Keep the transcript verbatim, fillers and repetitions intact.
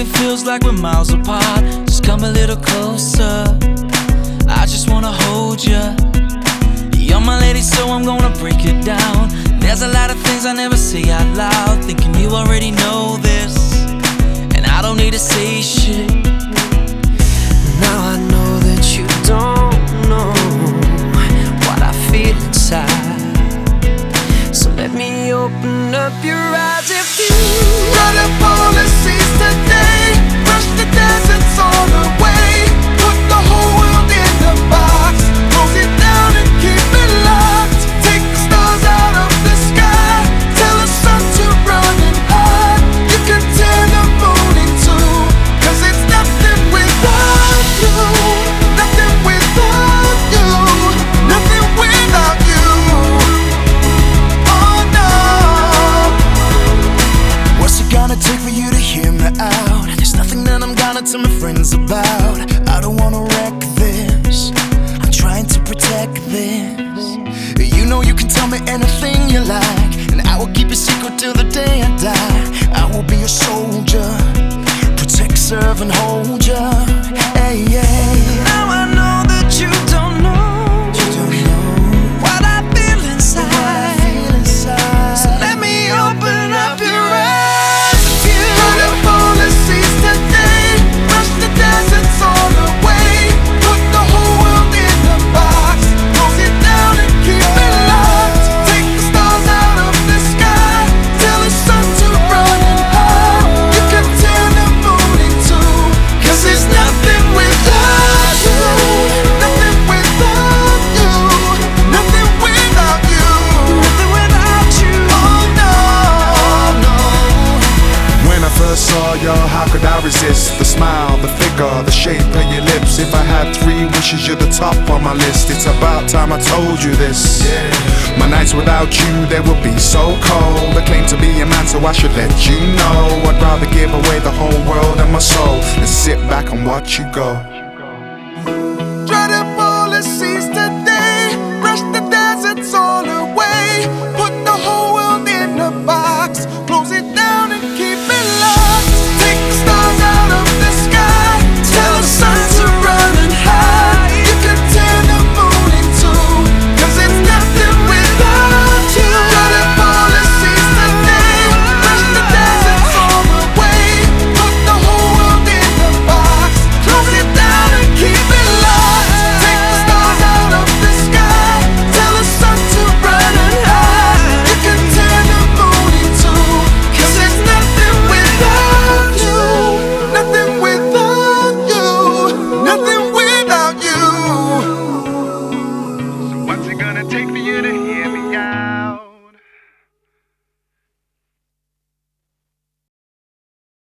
it feels like we're miles apart, just come a little closer. I just wanna hold ya. You're my lady, so I'm gonna break it down. There's a lot of things I never say out loud, thinking you already know this, and I don't need to say shit. Now I know that you don't know what I feel inside, so let me open up your eyes. If you got a policies today, brush the deserts all away, put the whole world in the box, close it down and keep it locked. Take the stars out of the sky, tell the sun to run and hide. You can tear the moon in two, cause it's nothing without you, nothing without you, nothing without you. Oh no. What's it gonna take for you to hear me out? There's nothing that I'm gonna tell my friends about. I don't wanna wreck this, I'm trying to protect this. You know you can tell me anything you like, and I will keep it secret till the day I die. I will be a soldier, protect, serve and hold ya. Hey, yeah. now I know that you don't know, You don't know what I feel what I inside, feel inside. so let me open up your eyes. If you Got a policies today, brush the deserts all away, put the whole world in the box, close it down and keep it locked. Take the stars out of the sky, tell the sun to run and hide. You can tear the moon in two, cause there's nothing without you, nothing without you, nothing without you, nothing without you. oh no, no. When I first saw you, how could I resist? The smile, the figure, the shape of your lips. If I had three wishes, you're the top on my list. It's about time I told you this. My nights without you, they would be so cold. I claim to be a man, so I should let you know. I'd rather give away the whole world and my soul than sit back and watch you go. Try the policies today, brush the deserts all away, put the whole world in a box, close it down and keep it locked. Take the stars out of the sky, tell the sun to run and hide. You can tear the moon in two, cause it's nothing without you. Try the policies today, brush the deserts all away, put the whole world in a box, close it down and keep it locked. Take the stars out of the sky, tell the sun to run and hide. You can tear the moon in two, cause there's nothing without you, nothing without you, nothing without you. What's it gonna take for you to